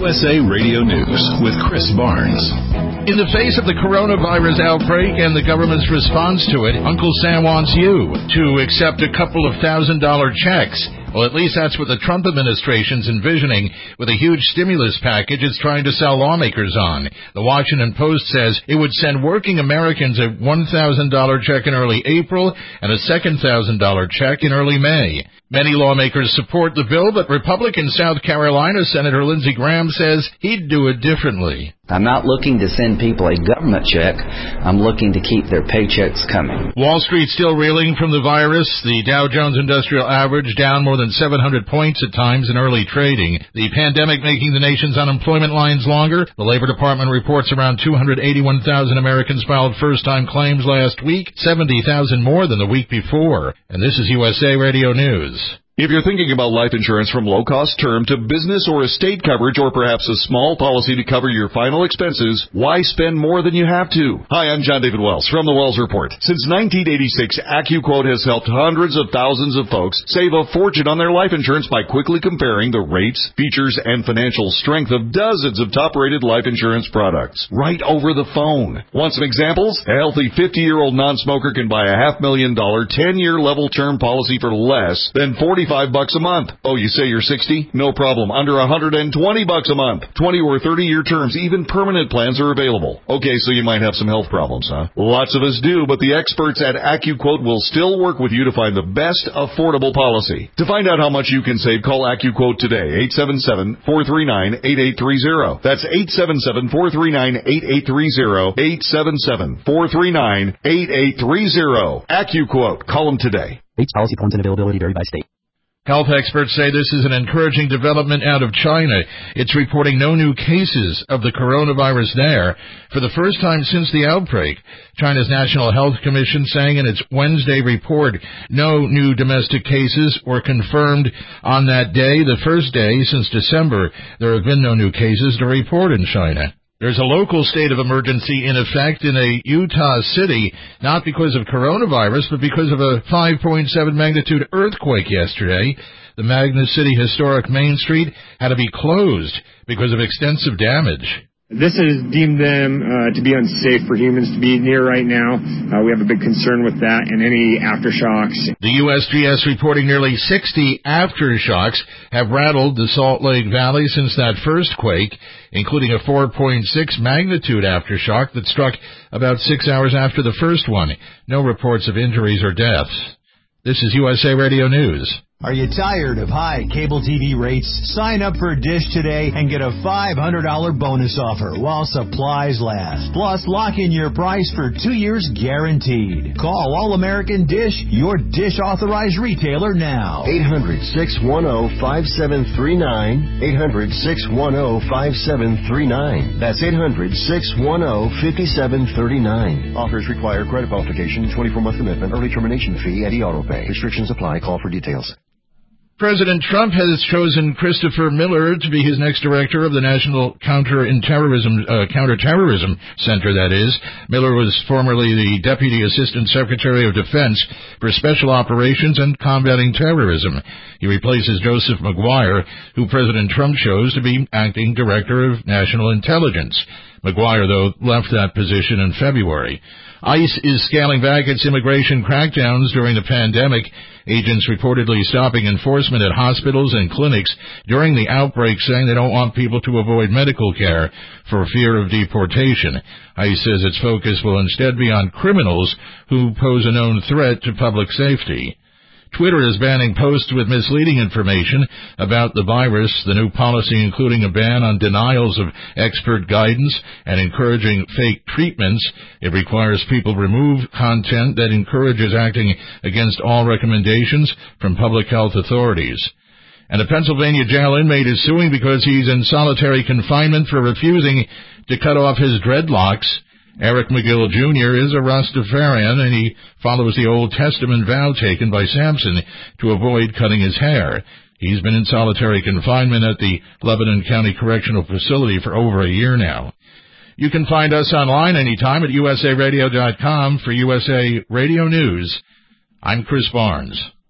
USA Radio News with Chris Barnes. In the face of the coronavirus outbreak and the government's response to it, Uncle Sam wants you to accept a couple of $1,000 checks. Well, at least that's what the Trump administration's envisioning with a huge stimulus package it's trying to sell lawmakers on. The Washington Post says it would send working Americans a $1,000 check in early April and a second $1,000 check in early May. Many lawmakers support the bill, but Republican South Carolina Senator Lindsey Graham says he'd do it differently. I'm not looking to send people a government check. I'm looking to keep their paychecks coming. Wall Street still reeling from the virus. The Dow Jones Industrial Average down more than 700 points at times in early trading. The pandemic making the nation's unemployment lines longer. The Labor Department reports around 281,000 Americans filed first-time claims last week, 70,000 more than the week before. And this is USA Radio News. If you're thinking about life insurance from low-cost term to business or estate coverage or perhaps a small policy to cover your final expenses, why spend more than you have to? Hi, I'm John David Wells from The Wells Report. Since 1986, AccuQuote has helped hundreds of thousands of folks save a fortune on their life insurance by quickly comparing the rates, features, and financial strength of dozens of top-rated life insurance products right over the phone. Want some examples? A healthy 50-year-old non-smoker can buy a $500,000 10-year level term policy for less than $45 a month. Oh, you say you're 60? No problem. Under $120 a month. 20 or 30-year terms, even permanent plans are available. Okay, so you might have some health problems, huh? Lots of us do, but the experts at AccuQuote will still work with you to find the best affordable policy. To find out how much you can save, call AccuQuote today. 877-439-8830. That's 877-439-8830. 877-439-8830. AccuQuote. Call them today. Rates, policy forms, and availability vary by state. Health experts say this is an encouraging development out of China. It's reporting no new cases of the coronavirus there for the first time since the outbreak. China's National Health Commission saying in its Wednesday report no new domestic cases were confirmed on that day, the first day since December. There have been no new cases to report in China. There's a local state of emergency in effect in a Utah city, not because of coronavirus, but because of a 5.7 magnitude earthquake yesterday. The Magna City Historic Main Street had to be closed because of extensive damage. This has deemed them to be unsafe for humans to be near right now. We have a big concern with that and any aftershocks. The USGS reporting nearly 60 aftershocks have rattled the Salt Lake Valley since that first quake, including a 4.6 magnitude aftershock that struck about 6 hours after the first one. No reports of injuries or deaths. This is USA Radio News. Are you tired of high cable TV rates? Sign up for Dish today and get a $500 bonus offer while supplies last. Plus, lock in your price for 2 years guaranteed. Call All American Dish, your Dish authorized retailer now. 800-610-5739. 800-610-5739. That's 800-610-5739. Offers require credit qualification, 24-month commitment, early termination fee, and e-auto pay. Restrictions apply. Call for details. President Trump has chosen Christopher Miller to be his next director of the National Counterterrorism Center, that is. Miller was formerly the Deputy Assistant Secretary of Defense for Special Operations and Combating Terrorism. He replaces Joseph Maguire, who President Trump chose to be acting Director of National Intelligence. Maguire, though, left that position in February. ICE is scaling back its immigration crackdowns during the pandemic. Agents reportedly stopping enforcement at hospitals and clinics during the outbreak, saying they don't want people to avoid medical care for fear of deportation. ICE says its focus will instead be on criminals who pose a known threat to public safety. Twitter is banning posts with misleading information about the virus, the new policy including a ban on denials of expert guidance and encouraging fake treatments. It requires people remove content that encourages acting against all recommendations from public health authorities. And a Pennsylvania jail inmate is suing because he's in solitary confinement for refusing to cut off his dreadlocks. Eric McGill Jr. is a Rastafarian, and he follows the Old Testament vow taken by Samson to avoid cutting his hair. He's been in solitary confinement at the Lebanon County Correctional Facility for over a year now. You can find us online anytime at usaradio.com for USA Radio News. I'm Chris Barnes.